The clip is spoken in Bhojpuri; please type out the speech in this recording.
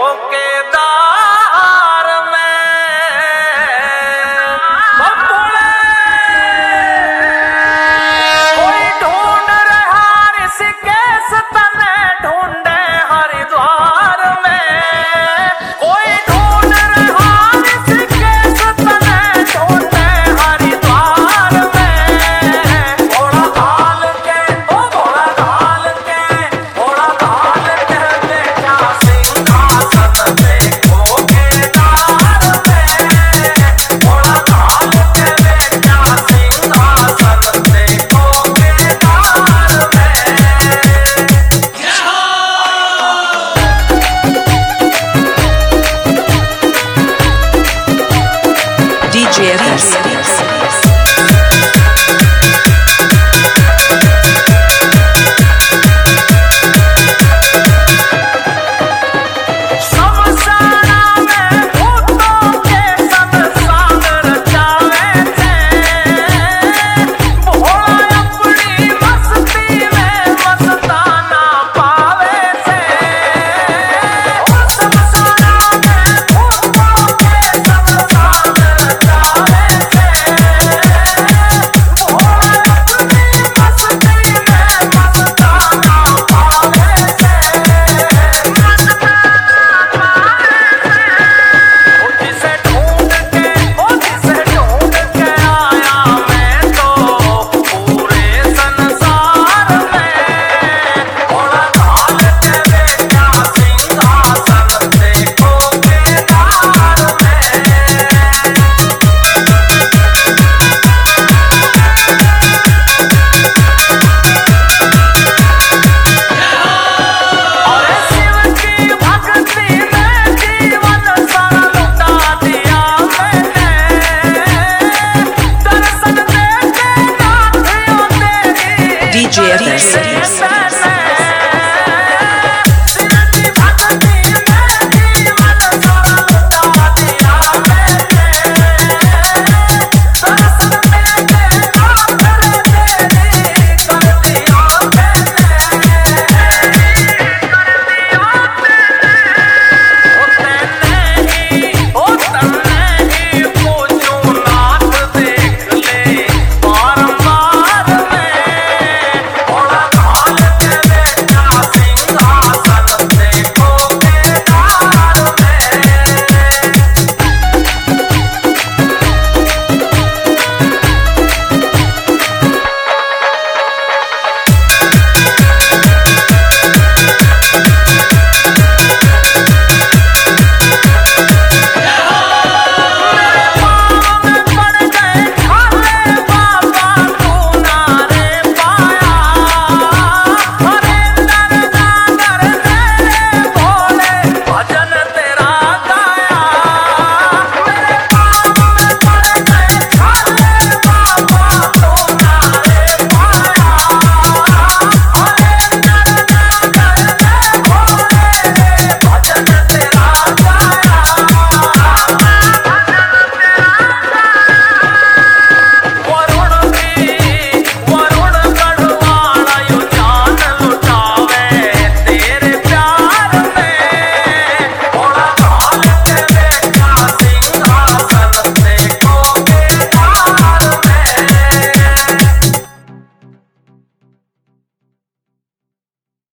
ठोकेदार में कोई ढूंढ रहा ऋषिकेश तने ढूंढे हरिद्वार में कोई ढूंढ रहा ऋषिकेश तने ढूंढे हरिद्वार में घोड़ा घाल के घोड़ा घाल के घोड़ा घाल के बेटा सिंहासन पे ठोकेदार में घोड़ा घाल के बेटा सिंहासन पे ठोकेदार में DJ FS. शमशाना में भूतों के शमशान रचावे थे भोला अपनी मस्ती में मस्ताना पावे थे शमशाना में भूतों के शमशान रचावे थे भोला अपनी मस्ती में मस्ताना पावे थे जिसे ढूंढ के आया मैं तो पूरे संसार में घोड़ा घाल के बेटा सिंहासन पे ठोकेदार में और शिव की भक्ति में जीवन सारा लुटा दिया मैंने दर्शन देके नाथियों तेरी DJ FS.